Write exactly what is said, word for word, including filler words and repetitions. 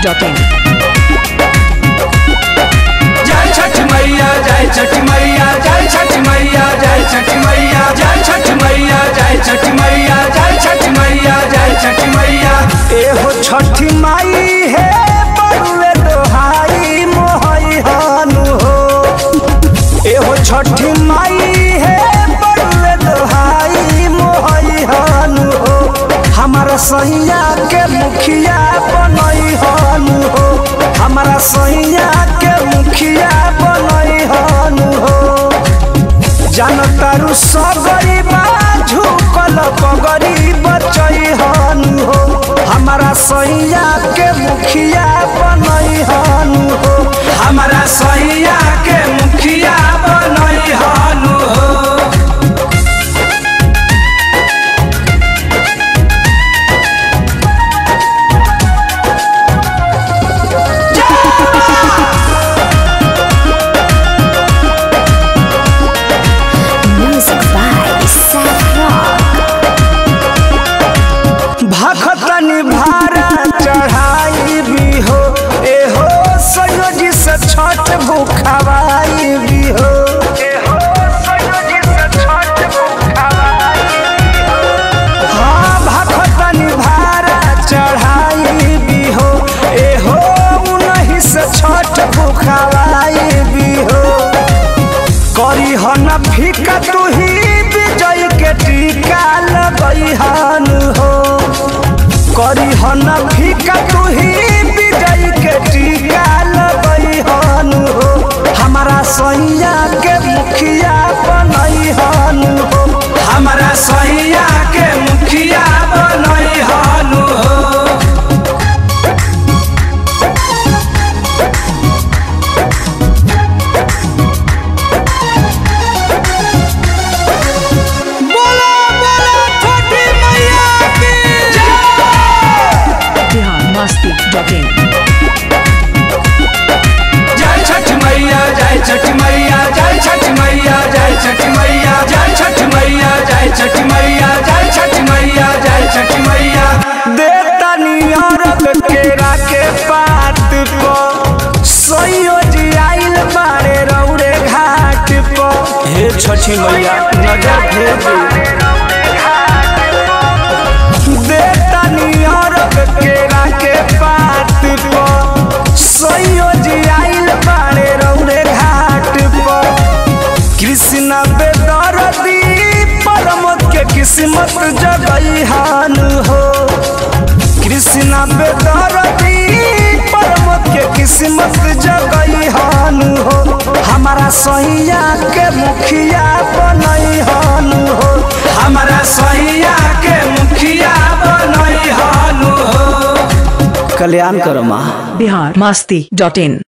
Dot in. जय छठ मैया जय छठ मैया जय छठ मैया जय छठ मैया जय छठ मैया जय छठ मैया जय छठ मैया जय छठ मैया। एहो छठी माई है बड़ुए दोहाई मोहई हानु हो। एहो छठी माई है बड़ुए दोहाई मोहई हानु हो। हमारा सैया के मुखिया बनई हानु हो। हमारा सैया के मुखिया बनई हानु हो। जनतारू सगरी बाजू कल पगरी बचई हानु हो। हमारा सैया के मुखिया बनई हानु हो। हमारा सैया के मुखिया बनई हानु हो। भखतनी भारा चढ़ाई भी हो। एहो सयोजी से छठ भूखवाई भी हो। एहो सयोजी से छठ भूखवाई भी हो। हाँ भखतनी भारा चढ़ाई भी हो। एहो उन्हीं से छठ भूखवाई भी हो। करी हो न फीका तू ही विजय के टीका लगई हान हो। करी हो न फीका तू ही विजय के टीका लगई हान हो। हमारा सैया के मुखिया बनई हान हो। हमारा सैया के मुखिया बनई हानु हो। जय छठ मैया जय छठ मैया जय छठ मैया जय छठ मैया जय छठ मैया जय छठ मैया जय छठ मैया जय छठ मैया। देता नियरक केरा के पात पर सयोजी आइल बारे रौड़े घाट पर। हे छठी मैया नजर भेजी। देता नियरक केरा के पात पर सयोजी आइल बारे रौड़े घाट पर। कृष्णा बेदर्दी परमत के किस्मत जगई हान हो। कृष्णा बेदर्दी परमत के किस्मत जगई हान हो। हमारा सैया के मुखिया बनई हान हो। हमारा सैया के मुखिया बनई हानु हो। कल्याण करो माँ। बिहार मस्ती डॉट इन।